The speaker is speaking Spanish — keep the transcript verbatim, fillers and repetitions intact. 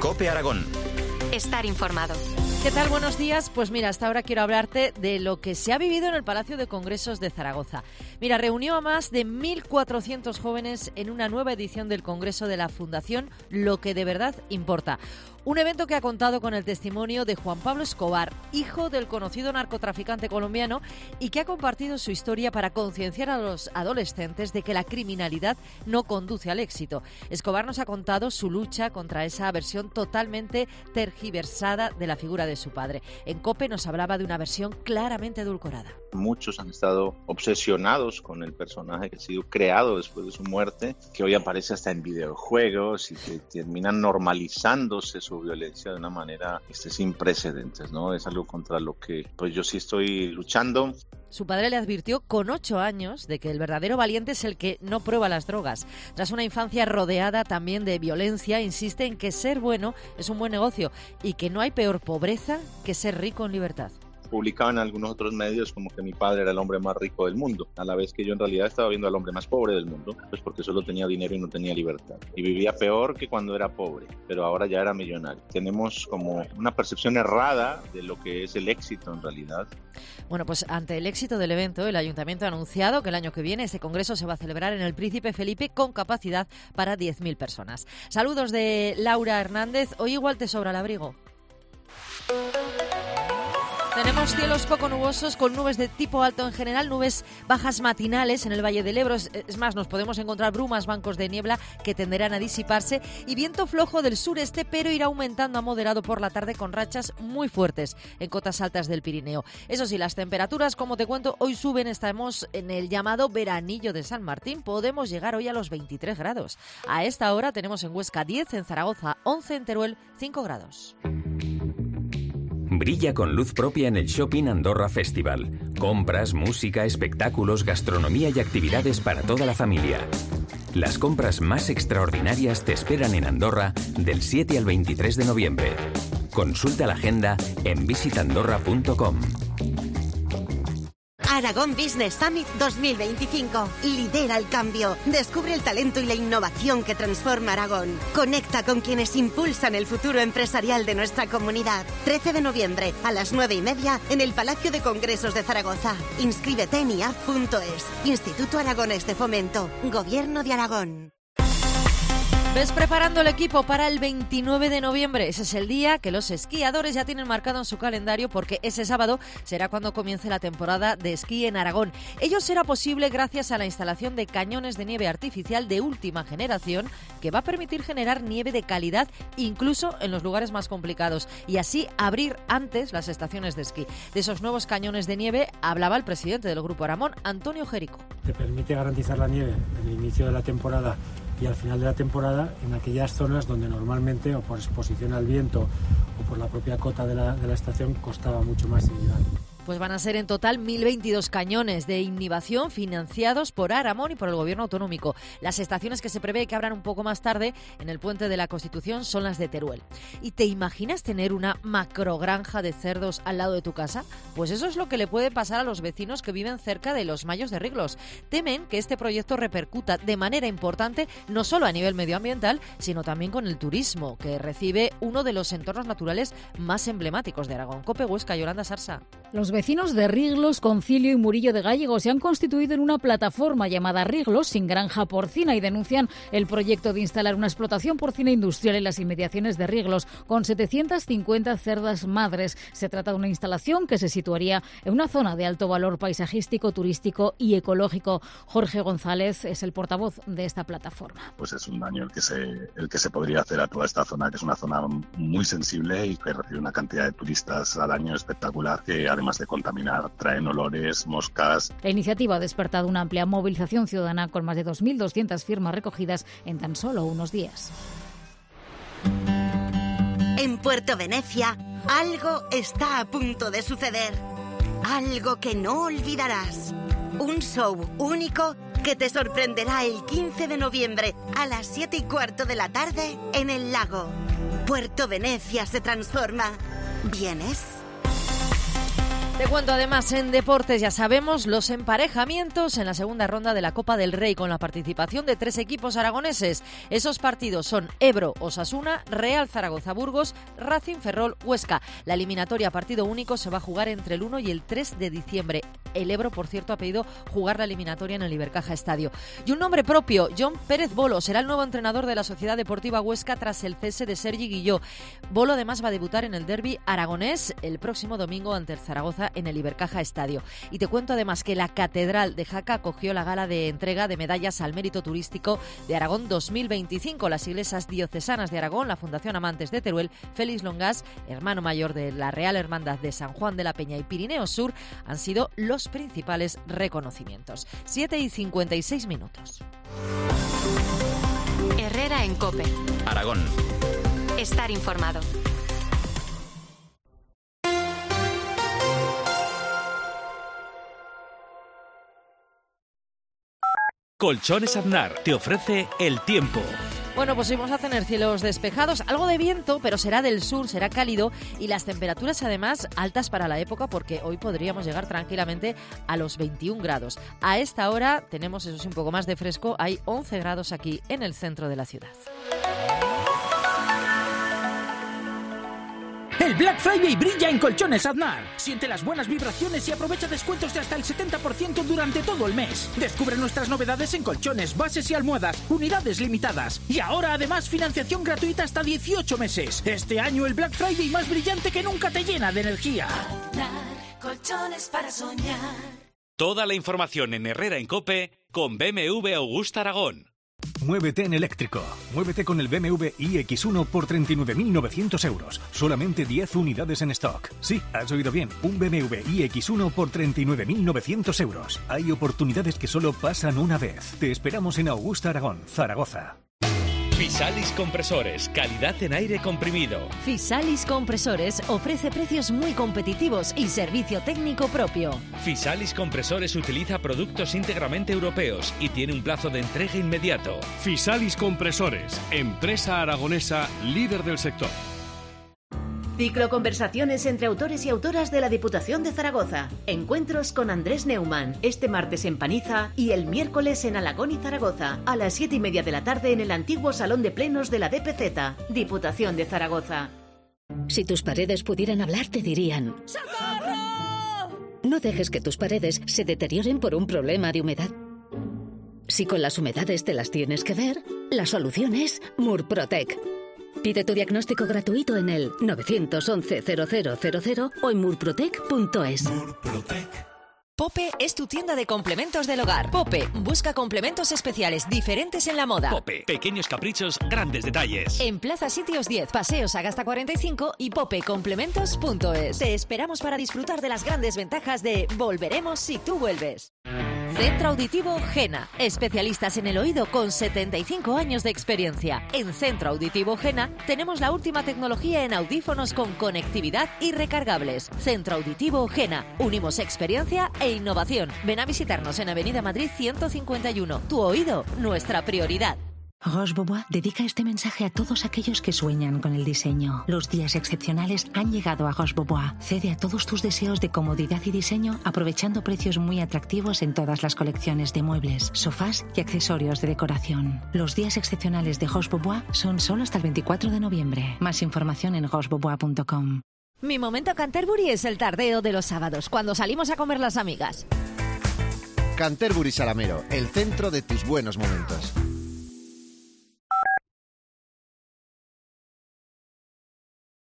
COPE Aragón. Estar informado. ¿Qué tal? Buenos días. Pues mira, hasta ahora quiero hablarte de lo que se ha vivido en el Palacio de Congresos de Zaragoza. Mira, reunió a más de mil cuatrocientos jóvenes en una nueva edición del Congreso de la Fundación Lo que de verdad importa. Un evento que ha contado con el testimonio de Juan Pablo Escobar, hijo del conocido narcotraficante colombiano, y que ha compartido su historia para concienciar a los adolescentes de que la criminalidad no conduce al éxito. Escobar nos ha contado su lucha contra esa versión totalmente tergiversada de la figura de su padre. En COPE nos hablaba de una versión claramente edulcorada. Muchos han estado obsesionados con el personaje que ha sido creado después de su muerte, que hoy aparece hasta en videojuegos y que terminan normalizándose su violencia de una manera este, sin precedentes, ¿no? Es algo contra lo que pues yo sí estoy luchando. Su padre le advirtió con ocho años de que el verdadero valiente es el que no prueba las drogas. Tras una infancia rodeada también de violencia, insiste en que ser bueno es un buen negocio y que no hay peor pobreza que ser rico en libertad. Publicaba en algunos otros medios como que mi padre era el hombre más rico del mundo, a la vez que yo en realidad estaba viendo al hombre más pobre del mundo, pues porque solo tenía dinero y no tenía libertad. Y vivía peor que cuando era pobre, pero ahora ya era millonario. Tenemos como una percepción errada de lo que es el éxito en realidad. Bueno, pues ante el éxito del evento, el Ayuntamiento ha anunciado que el año que viene este congreso se va a celebrar en el Príncipe Felipe con capacidad para diez mil personas. Saludos de Laura Hernández. Hoy igual te sobra el abrigo. Tenemos cielos poco nubosos con nubes de tipo alto en general, nubes bajas matinales en el Valle del Ebro. Es más, nos podemos encontrar brumas, bancos de niebla que tenderán a disiparse y viento flojo del sureste, pero irá aumentando a moderado por la tarde con rachas muy fuertes en cotas altas del Pirineo. Eso sí, las temperaturas, como te cuento, hoy suben. Estamos en el llamado veranillo de San Martín. Podemos llegar hoy a los veintitrés grados. A esta hora tenemos en Huesca diez, en Zaragoza once, en Teruel cinco grados. Brilla con luz propia en el Shopping Andorra Festival. Compras, música, espectáculos, gastronomía y actividades para toda la familia. Las compras más extraordinarias te esperan en Andorra del siete al veintitrés de noviembre. Consulta la agenda en visit andorra punto com. Aragón Business Summit dos mil veinticinco. Lidera el cambio. Descubre el talento y la innovación que transforma Aragón. Conecta con quienes impulsan el futuro empresarial de nuestra comunidad. trece de noviembre a las nueve y media en el Palacio de Congresos de Zaragoza. Inscríbete en i a f punto es. Instituto Aragonés de Fomento. Gobierno de Aragón. Ves preparando el equipo para el veintinueve de noviembre. Ese es el día que los esquiadores ya tienen marcado en su calendario porque ese sábado será cuando comience la temporada de esquí en Aragón. Ello será posible gracias a la instalación de cañones de nieve artificial de última generación que va a permitir generar nieve de calidad incluso en los lugares más complicados y así abrir antes las estaciones de esquí. De esos nuevos cañones de nieve hablaba el presidente del Grupo Aramón, Antonio Jerico. Te permite garantizar la nieve en el inicio de la temporada y al final de la temporada en aquellas zonas donde normalmente o por exposición al viento o por la propia cota de la, de la estación costaba mucho más llegar. Pues van a ser en total mil veintidós cañones de inhibición financiados por Aramón y por el Gobierno autonómico. Las estaciones que se prevé que abran un poco más tarde en el Puente de la Constitución son las de Teruel. ¿Y te imaginas tener una macrogranja de cerdos al lado de tu casa? Pues eso es lo que le puede pasar a los vecinos que viven cerca de los Mayos de Riglos. Temen que este proyecto repercuta de manera importante no solo a nivel medioambiental, sino también con el turismo, que recibe uno de los entornos naturales más emblemáticos de Aragón. COPE Huesca, Yolanda Sarsa. Los vecinos de Riglos, Concilio y Murillo de Gállego se han constituido en una plataforma llamada Riglos sin granja porcina y denuncian el proyecto de instalar una explotación porcina industrial en las inmediaciones de Riglos con setecientas cincuenta cerdas madres. Se trata de una instalación que se situaría en una zona de alto valor paisajístico, turístico y ecológico. Jorge González es el portavoz de esta plataforma. Pues es un daño el que se, el que se podría hacer a toda esta zona, que es una zona muy sensible y que recibe una cantidad de turistas al año espectacular, que además de contaminar, traen olores, moscas. La iniciativa ha despertado una amplia movilización ciudadana con más de dos mil doscientas firmas recogidas en tan solo unos días. En Puerto Venecia, algo está a punto de suceder. Algo que no olvidarás. Un show único que te sorprenderá el quince de noviembre a las siete y cuarto de la tarde en el lago. Puerto Venecia se transforma. ¿Vienes? Te cuento además en deportes, ya sabemos, los emparejamientos en la segunda ronda de la Copa del Rey con la participación de tres equipos aragoneses. Esos partidos son Ebro, Osasuna, Real Zaragoza, Burgos, Racing, Ferrol, Huesca. La eliminatoria a partido único se va a jugar entre el uno y el tres de diciembre. El Ebro, por cierto, ha pedido jugar la eliminatoria en el Ibercaja Estadio. Y un nombre propio, John Pérez Bolo, será el nuevo entrenador de la Sociedad Deportiva Huesca tras el cese de Sergi Guilló. Bolo además va a debutar en el derbi aragonés el próximo domingo ante el Zaragoza en el Ibercaja Estadio. Y te cuento además que la Catedral de Jaca acogió la gala de entrega de medallas al mérito turístico de Aragón dos mil veinticinco. Las iglesias diocesanas de Aragón, la Fundación Amantes de Teruel, Félix Longas, hermano mayor de la Real Hermandad de San Juan de la Peña y Pirineos Sur, han sido los principales reconocimientos. siete y cincuenta y seis minutos. Herrera en COPE. Aragón. Estar informado. Colchones Aznar te ofrece el tiempo. Bueno, pues vamos a tener cielos despejados, algo de viento, pero será del sur, será cálido y las temperaturas además altas para la época porque hoy podríamos llegar tranquilamente a los veintiún grados. A esta hora tenemos, eso sí, un poco más de fresco, hay once grados aquí en el centro de la ciudad. El Black Friday brilla en Colchones Aznar. Siente las buenas vibraciones y aprovecha descuentos de hasta el setenta por ciento durante todo el mes. Descubre nuestras novedades en colchones, bases y almohadas, unidades limitadas. Y ahora además financiación gratuita hasta dieciocho meses. Este año el Black Friday más brillante que nunca te llena de energía. Aznar, colchones para soñar. Toda la información en Herrera en COPE con B M W Augusta Aragón. Muévete en eléctrico. Muévete con el B M W i X uno por treinta y nueve mil novecientos euros. Solamente diez unidades en stock. Sí, has oído bien. Un B M W i X uno por treinta y nueve mil novecientos euros. Hay oportunidades que solo pasan una vez. Te esperamos en Augusta Aragón, Zaragoza. Fisalis Compresores, calidad en aire comprimido. Fisalis Compresores ofrece precios muy competitivos y servicio técnico propio. Fisalis Compresores utiliza productos íntegramente europeos y tiene un plazo de entrega inmediato. Fisalis Compresores, empresa aragonesa líder del sector. Ciclo Conversaciones entre autores y autoras de la Diputación de Zaragoza. Encuentros con Andrés Neumann, este martes en Paniza y el miércoles en Alagón y Zaragoza, a las siete y media de la tarde en el antiguo Salón de Plenos de la D P Z, Diputación de Zaragoza. Si tus paredes pudieran hablar, te dirían: ¡socorro! No dejes que tus paredes se deterioren por un problema de humedad. Si con las humedades te las tienes que ver, la solución es Murprotec. Pide tu diagnóstico gratuito en el nueve once cero cero cero cero o en murprotec punto es. Pope es tu tienda de complementos del hogar. Pope busca complementos especiales diferentes en la moda. Pope, pequeños caprichos, grandes detalles. En Plaza Sitios diez, Paseo Sagasta cuarenta y cinco y pope complementos punto es. Te esperamos para disfrutar de las grandes ventajas de Volveremos si tú vuelves. Centro Auditivo Gena, especialistas en el oído con setenta y cinco años de experiencia. En Centro Auditivo Gena tenemos la última tecnología en audífonos con conectividad y recargables. Centro Auditivo Gena, unimos experiencia e innovación. Ven a visitarnos en Avenida Madrid ciento cincuenta y uno. Tu oído, nuestra prioridad. Roche Bobois dedica este mensaje a todos aquellos que sueñan con el diseño. Los días excepcionales han llegado a Roche Bobois. Cede a todos tus deseos de comodidad y diseño aprovechando precios muy atractivos en todas las colecciones de muebles, sofás y accesorios de decoración. Los días excepcionales de Roche Bobois son solo hasta el veinticuatro de noviembre. Más información en roche bobois punto com. Mi momento Canterbury es el tardeo de los sábados, cuando salimos a comer las amigas. Canterbury Salamero, el centro de tus buenos momentos.